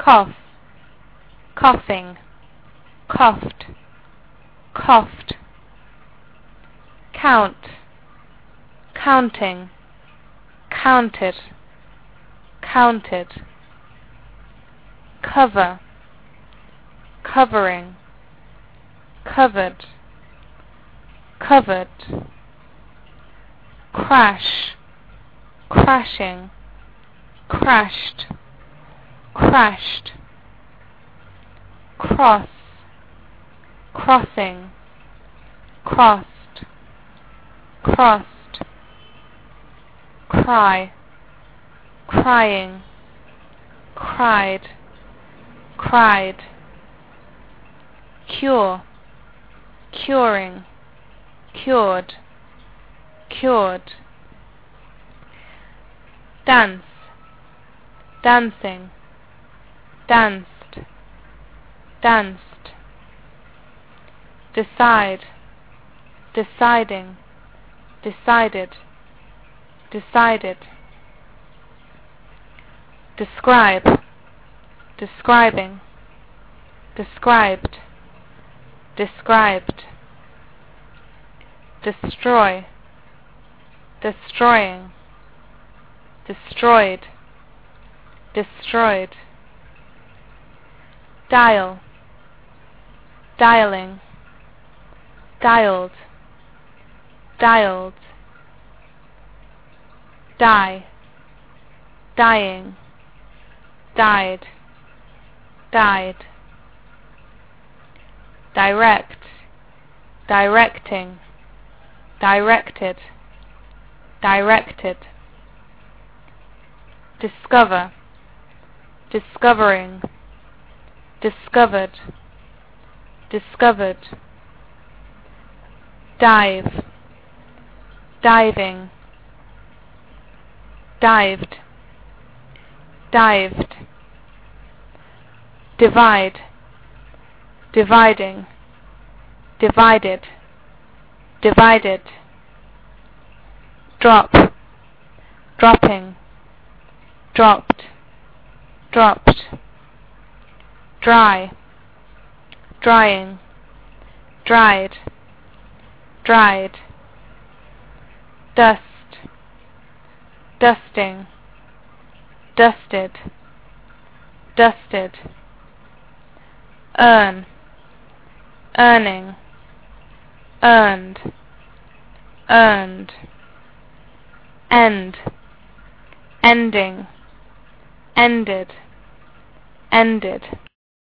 cough, coughing, coughed, coughed. Count, counting, counted, counted. Cover, covering, covered, covered. Crash, crashing, crashed, crashed. Cross, crossing, crossed, crossed. Cry, crying, cried, cried. Cure, curing, cured, cured. Dance, dancing, danced, danced. Decide, deciding, decided, decided. Describe, describing, described, described. Destroy, destroying, destroyed, destroyed. Dial, dialing, dialed, dialed. Die, dying, died, died. Direct, directing, directed, directed. Discover, discovering, discovered, discovered. Dive, diving, dived, dived. Divide, dividing, divided, divided. Drop, dropping, dropped, dropped. Dry, drying, dried, dried. Dust, dusting, dusted, dusted. Earn, earning, earned, earned. End, ending, ended, ended.